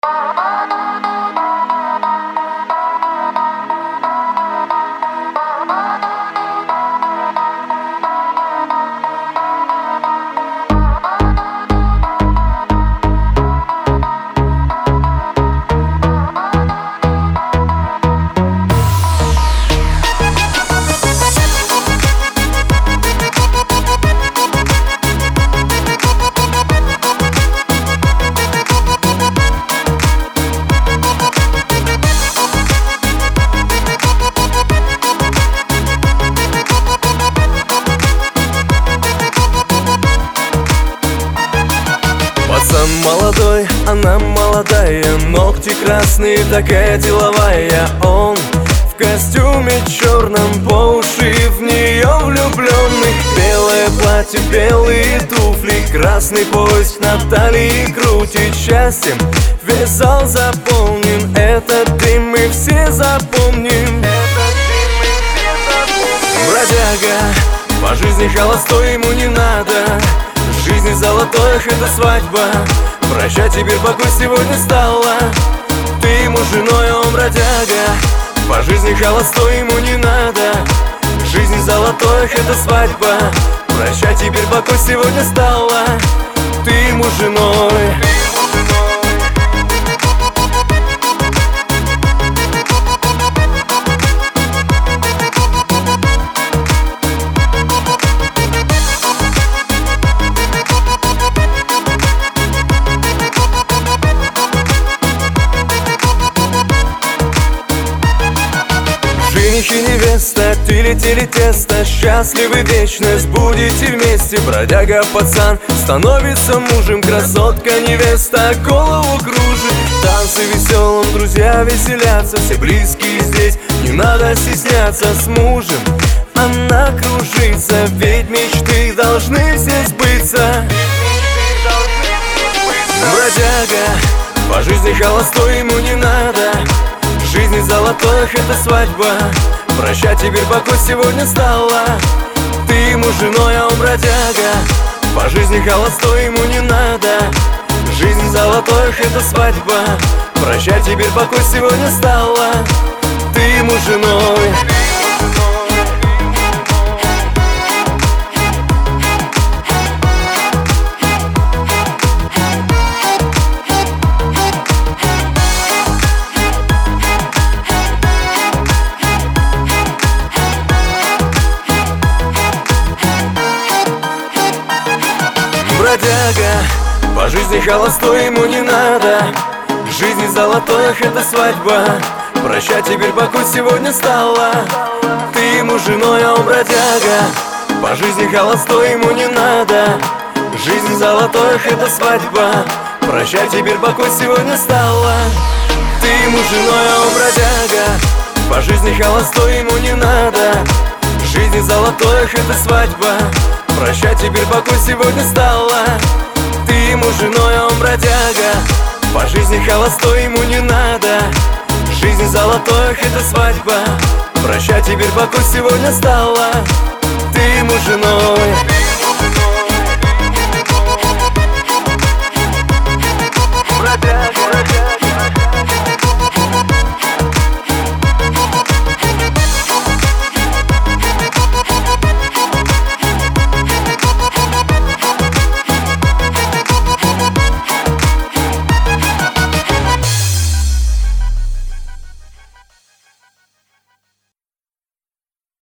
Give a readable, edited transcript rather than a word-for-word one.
Пацан молодой, она молодая, ногти красные, такая деловая. Он в костюме черном, по уши в нее влюбленный. Белое платье, белые туфли, красный пояс на талии крутит счастьем. Весь зал заполнен, этот день мы все запомним. Бродяга, по жизни холостой, ему не надо. В жизни золотой, это свадьба. Прощай, теперь покой сегодня стала. Ты ему женой, он бродяга. По жизни холостой, ему не надо. В жизни золотой, это свадьба. Прощай, теперь покой сегодня стала. Ты ему женой. Жених и невеста, тили-тили тесто, счастливы вечность, будете вместе. Бродяга пацан становится мужем, красотка невеста голову кружит. Танцы веселым, друзья веселятся, все близкие здесь, не надо стесняться. С мужем она кружится, ведь мечты должны все сбыться. Бродяга, по жизни холостой, ему не надо. В жизни золотой, это свадьба. Прощай, теперь покой сегодня стала. Ты ему женой, а он бродяга. По жизни холостой, ему не надо. В жизни золотой, это свадьба. Прощай, теперь покой сегодня стала. Ты ему женой. Бродяга, по жизни холостой, ему не надо. В жизни золотой, это свадьба. Прощай, теперь покой сегодня стала. Ты ему женой, а он бродяга. По жизни холостой, ему не надо. В жизни золотой, это свадьба. Прощай, теперь покой сегодня стала. Ты ему женой, а он бродяга. По жизни холостой, ему не надо. В жизни золотой, это свадьба. Прощай, теперь покой сегодня стала. Ты ему женой, а он бродяга. По жизни холостой, ему не надо. В жизни золотой, это свадьба. Прощай, теперь покой сегодня стала. Ты ему женой.